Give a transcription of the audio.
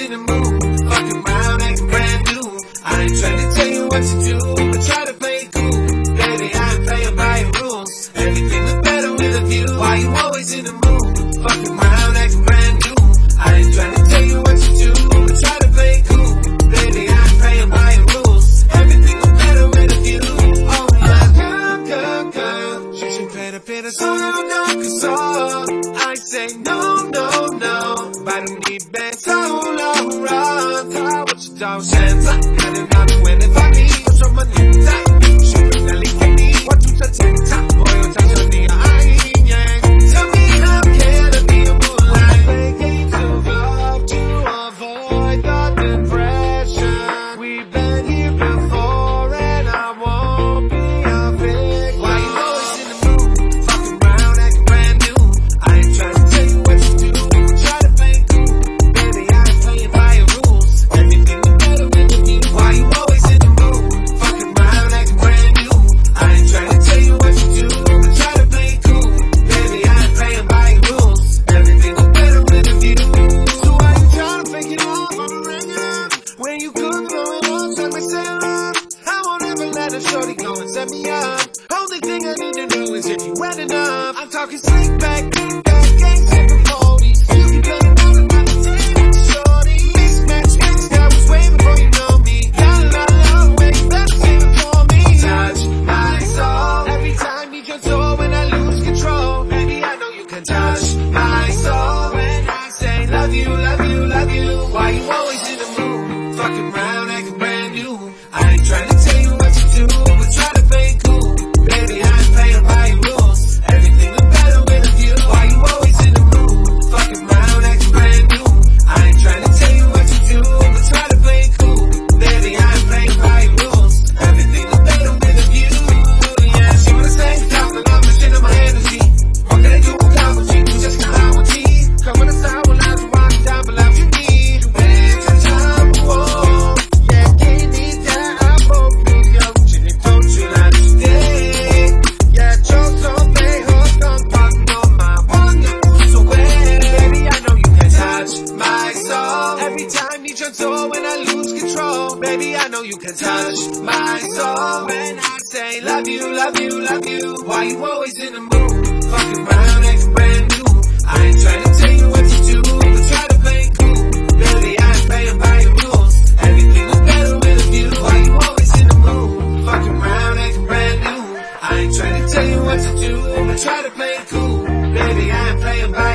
in the mood, fucking around, acting brand new. I ain't trying to tell you what to do, but try to play it cool. Baby, I ain't playing by your rules. Everything look better with a view. Why you always in the mood, fucking around, acting brand new. I ain't trying to tell you what to do, but try to play it cool. Baby, I ain't playing by your rules. Everything look better with a view. Oh yeah, girl, she should play the bit of song on the I say no, but I need better, run. What you don't sense, I don't know when if I need to show my name. She really can need what you touch in top. Boy, you touch on the eye. Tell me how can I be a moonlight? Play games of love to avoid the depression. We've been here before and I won't be a victim. Why you always in the mood, fucking around, acting brand new? I ain't trying to tell you what to do, try to play it cool. Baby, I ain't playing by your rules. Everything look better with you. Why you always in the mood, fucking around, acting brand new? I ain't trying to tell you what to do, but try to play it cool. Baby, I ain't playing by your rules. Everything look better with a view. So why you trying to fake it off? I'ma ring it up. When you could blow it off, set me sail up. I won't ever let a shorty go and set me up. Only thing I need to know is if you wet enough. I'm talking slick back, kick back, gang sipping 40s. You can play it all about the table, shorty. Mismatch, I was way before you know me. La, way better save it for me. Touch my soul. Every time you jump toe when I lose control. Baby, I know you can touch my soul. When I say love you, love you, love you. Why you always in the mood, fucking round, acting brand new? I ain't trying to tell you what to do, but try to play it cool. Baby, I ain't playing by your rules. Everything look better with a view. Why you always in the mood, fucking round, acting brand new? I ain't trying to tell you what to do, but try to play it cool. Baby, I ain't playing by your rules. Everything look better with a view. Yeah, she wanna say, top the love, shit on my energy. What can I do with love with you? Just come out with tea. Come on the side, when I do walk down, but love you need. You better take your time, whoa. Yeah, can't need that, I hope you young. Don't you like to stay? Yeah, just don't play her, don't fuck no my one, so well. Baby, I know you can touch my soul. Every time you jump toe when I lose control. Baby, I know you can touch my soul. When I say love you, love you, love you. Why you always in the mood, fucking round, acting brand new? I ain't trying to tell you what to do, but try to play it cool. Baby, I ain't playing by your rules. Everything look better with a view. Why you always in the mood, fucking round, acting brand new? I ain't trying to tell you what to do, but try to play it cool. Baby, I ain't playing by